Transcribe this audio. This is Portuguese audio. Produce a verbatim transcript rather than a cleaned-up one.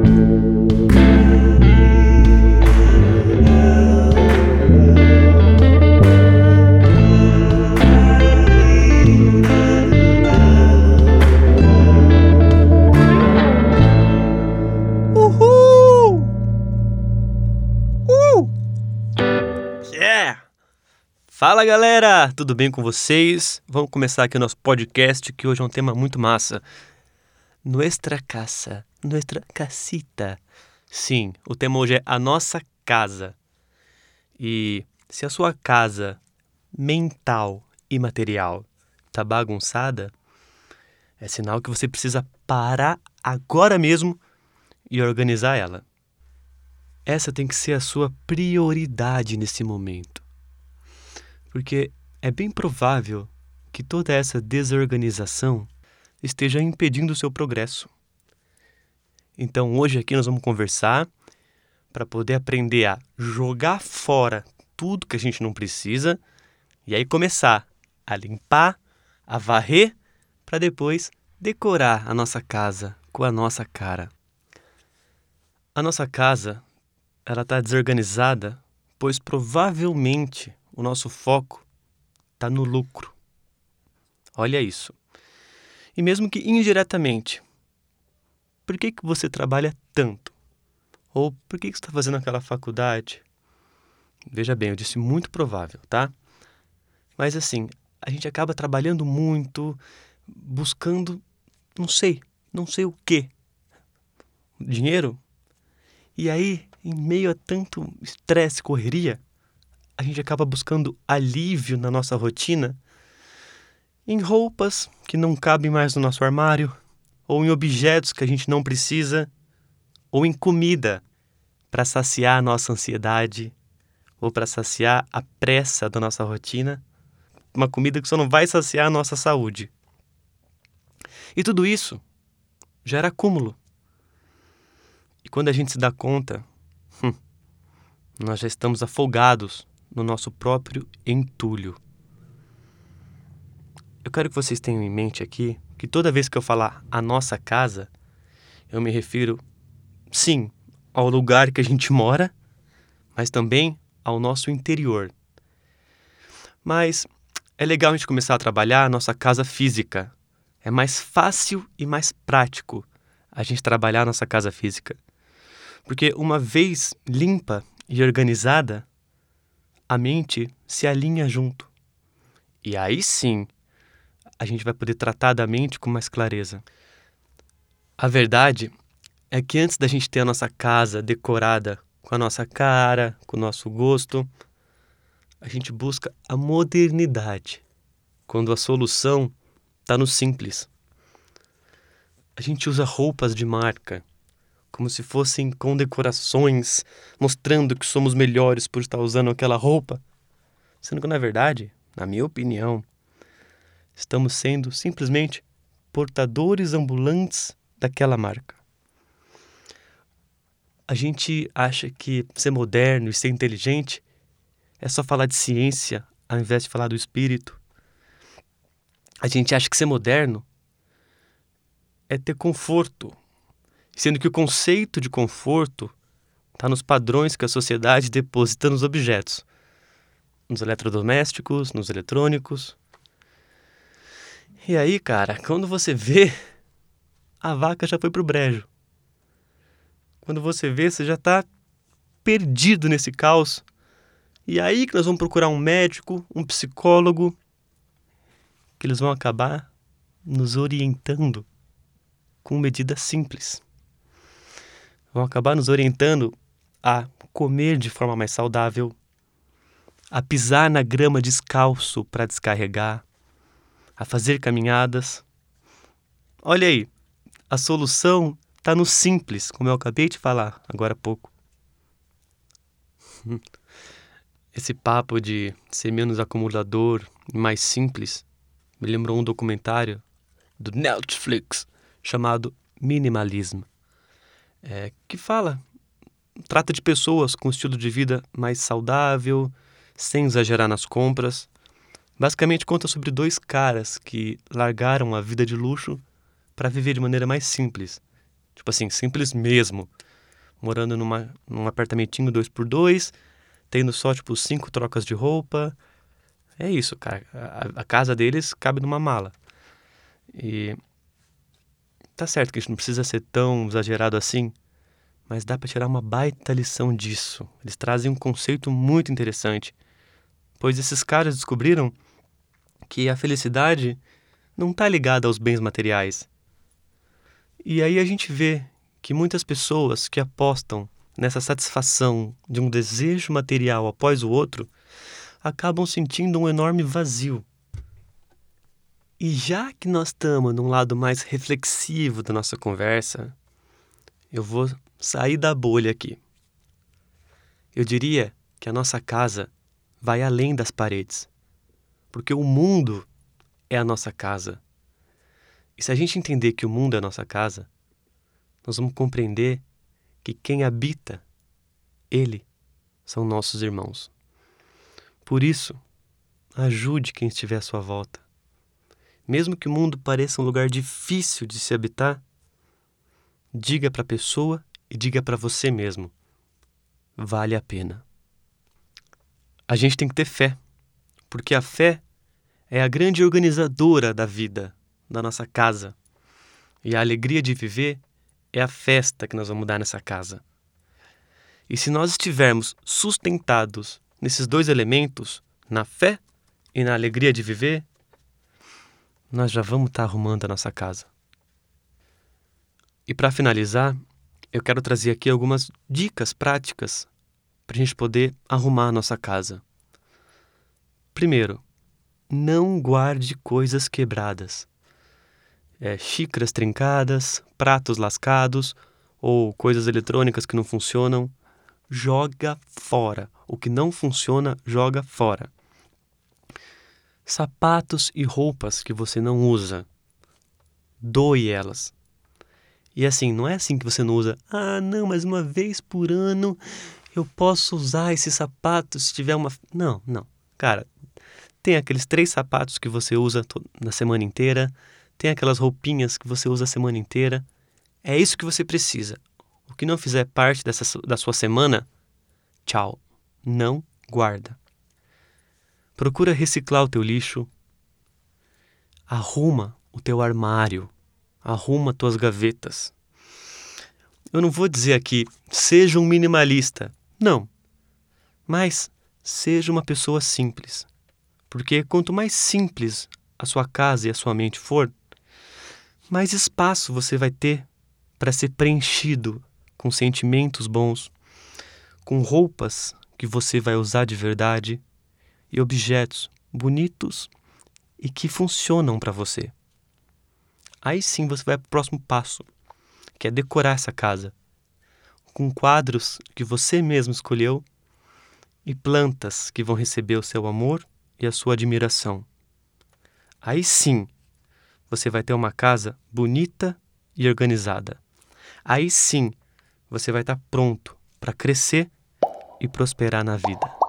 Fala galera, tudo bem com vocês? Vamos começar aqui o nosso podcast, que hoje é um tema muito massa. Nuestra casa, nuestra casita. Sim, o tema hoje é a nossa casa. E se a sua casa mental e material tá bagunçada, é sinal que você precisa parar agora mesmo e organizar ela. Essa tem que ser a sua prioridade nesse momento. Porque é bem provável que toda essa desorganização esteja impedindo o seu progresso. Então hoje aqui nós vamos conversar para poder aprender a jogar fora tudo que a gente não precisa e aí começar a limpar, a varrer, para depois decorar a nossa casa com a nossa cara. A nossa casa, ela está desorganizada, pois provavelmente o nosso foco está no lucro. Olha isso. E mesmo que indiretamente, por que, que você trabalha tanto? Ou por que, que você está fazendo aquela faculdade? Veja bem, eu disse muito provável, tá? Mas assim, a gente acaba trabalhando muito, buscando, não sei, não sei o quê. Dinheiro? E aí, em meio a tanto estresse e correria, a gente acaba buscando alívio na nossa rotina em roupas que não cabem mais no nosso armário, ou em objetos que a gente não precisa, ou em comida para saciar a nossa ansiedade, ou para saciar a pressa da nossa rotina, uma comida que só não vai saciar a nossa saúde. E tudo isso gera acúmulo. E quando a gente se dá conta, hum, nós já estamos afogados no nosso próprio entulho. Eu quero que vocês tenham em mente aqui que toda vez que eu falar a nossa casa, eu me refiro, sim, ao lugar que a gente mora, mas também ao nosso interior. Mas é legal a gente começar a trabalhar a nossa casa física. É mais fácil e mais prático a gente trabalhar a nossa casa física. Porque uma vez limpa e organizada, a mente se alinha junto. E aí sim, a gente vai poder tratar da mente com mais clareza. A verdade é que antes da gente ter a nossa casa decorada com a nossa cara, com o nosso gosto, a gente busca a modernidade, quando a solução está no simples. A gente usa roupas de marca, como se fossem condecorações, mostrando que somos melhores por estar usando aquela roupa. Sendo que, na verdade, na minha opinião, estamos sendo simplesmente portadores ambulantes daquela marca. A gente acha que ser moderno e ser inteligente é só falar de ciência ao invés de falar do espírito. A gente acha que ser moderno é ter conforto, sendo que o conceito de conforto está nos padrões que a sociedade deposita nos objetos, nos eletrodomésticos, nos eletrônicos. E aí, cara, quando você vê, a vaca já foi pro brejo. Quando você vê, você já está perdido nesse caos. E aí que nós vamos procurar um médico, um psicólogo, que eles vão acabar nos orientando com medidas simples. Vão acabar nos orientando a comer de forma mais saudável, a pisar na grama descalço para descarregar, a fazer caminhadas. Olha aí, a solução está no simples, como eu acabei de falar agora há pouco. Esse papo de ser menos acumulador e mais simples me lembrou um documentário do Netflix chamado Minimalism, é, que fala, trata de pessoas com um estilo de vida mais saudável, sem exagerar nas compras. Basicamente conta sobre dois caras que largaram a vida de luxo para viver de maneira mais simples Tipo assim, simples mesmo. Morando numa, num apartamentinho dois por dois, tendo só, tipo, cinco trocas de roupa. É isso, cara. A, a casa deles cabe numa mala. E tá certo que a gente não precisa ser tão exagerado assim, mas dá pra tirar uma baita lição disso. Eles trazem um conceito muito interessante, pois esses caras descobriram que a felicidade não tá ligada aos bens materiais. E aí a gente vê que muitas pessoas que apostam nessa satisfação de um desejo material após o outro acabam sentindo um enorme vazio. E já que nós estamos num lado mais reflexivo da nossa conversa, eu vou sair da bolha aqui. Eu diria que a nossa casa vai além das paredes, porque o mundo é a nossa casa. E se a gente entender que o mundo é a nossa casa, nós vamos compreender que quem habita ele são nossos irmãos. Por isso, ajude quem estiver à sua volta. Mesmo que o mundo pareça um lugar difícil de se habitar, diga para a pessoa e diga para você mesmo: vale a pena. A gente tem que ter fé, porque a fé é a grande organizadora da vida, da nossa casa. E a alegria de viver é a festa que nós vamos dar nessa casa. E se nós estivermos sustentados nesses dois elementos, na fé e na alegria de viver, nós já vamos estar arrumando a nossa casa. E para finalizar, eu quero trazer aqui algumas dicas práticas para a gente poder arrumar a nossa casa. Primeiro, não guarde coisas quebradas. É, xícaras trincadas, pratos lascados ou coisas eletrônicas que não funcionam, joga fora. O que não funciona, joga fora. Sapatos e roupas que você não usa, doe elas. E assim, não é assim que você não usa. Ah, não, mas uma vez por ano eu posso usar esse sapato se tiver uma... Não, não. Cara, tem aqueles três sapatos que você usa na semana inteira, tem aquelas roupinhas que você usa a semana inteira. É isso que você precisa. O que não fizer parte dessa, da sua semana, tchau. Não guarda. Procura reciclar o teu lixo. Arruma o teu armário. Arruma tuas gavetas. Eu não vou dizer aqui, seja um minimalista. Não. Mas seja uma pessoa simples. Porque quanto mais simples a sua casa e a sua mente for, mais espaço você vai ter para ser preenchido com sentimentos bons, com roupas que você vai usar de verdade e objetos bonitos e que funcionam para você. Aí sim você vai para o próximo passo, que é decorar essa casa com quadros que você mesmo escolheu e plantas que vão receber o seu amor e a sua admiração. Aí sim você vai ter uma casa bonita e organizada. Aí sim você vai estar pronto para crescer e prosperar na vida.